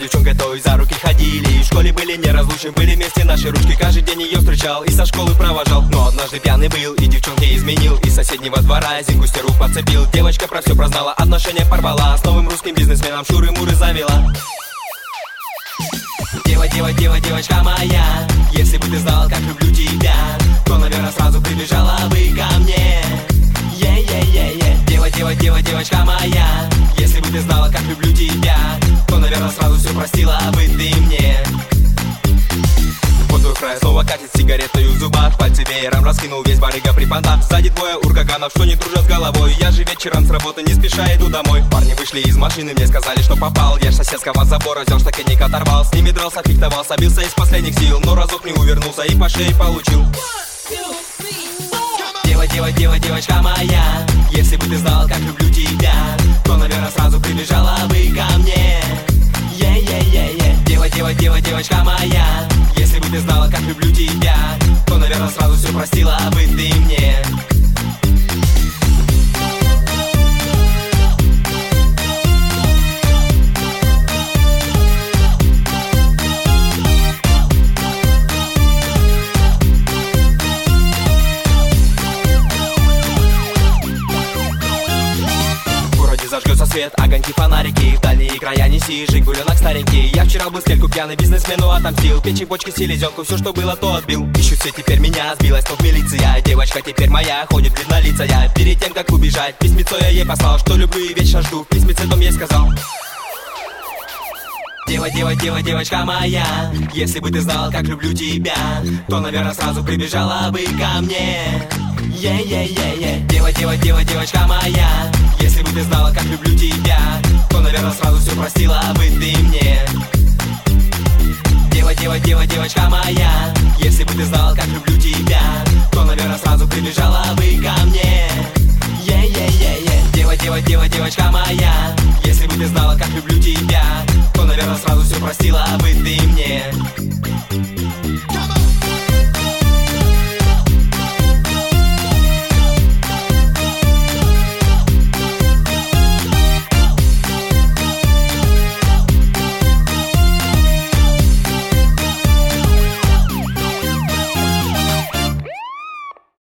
девчонкой той за руки ходили. В школе были неразлучны, были вместе наши ручки. Каждый день ее встречал и со школы провожал. Но однажды пьяный был и девчонке изменил. Из соседнего двора Зинку стерву подцепил. Девочка про все прознала, отношения порвала. С новым русским бизнесменом шуры-муры завела. Девочка моя, если бы ты знал, как люблю тебя, то, наверное, сразу прибежала бы ко мне. Девочка моя, если бы ты знала, как люблю тебя, то, наверное, сразу все простила бы ты мне. Вот твой край снова катит сигаретой в зубах. Пальцы веером раскинул весь барыга при понтах. Сзади двое уркаганов, что не дружат с головой. Я же вечером с работы не спеша иду домой. Парни вышли из машины, мне сказали, что попал. Я ж соседского забора взял, штакетник оторвал. С ними дрался, фехтовался, бился из последних сил. Но разок не увернулся и по шее получил. Девочка моя, если бы ты знал, как люблю тебя, то, наверное, сразу прибежала бы ко мне. Девочка моя, если бы ты знала, как люблю тебя, то, наверное, сразу все простила бы ты мне. Зажгется свет, огоньки, фонарики. В дальние края неси, жигуленок старенький. Я вчера был стрельку пьяный, бизнесмену отомстил. Печень, почки, селезенку, все, что было, то отбил. Ищут все теперь меня, сбилась тут милиция. Девочка теперь моя, ходит бледнолицая. Перед тем, как убежать, письмецо я ей послал, что люблю и вечно жду. В письмеце том ей сказал: девочка моя, если бы ты знал, как люблю тебя, то, наверное, сразу прибежала бы ко мне. Девочка моя, если бы ты знала, как люблю тебя, то, наверное, сразу все простила бы ты мне. Девочка моя, если бы ты знала, как люблю тебя, то, наверное, сразу прибежала бы ко мне. Девочка моя, если бы ты знала, как люблю тебя, то, наверное, сразу все простила бы ты мне.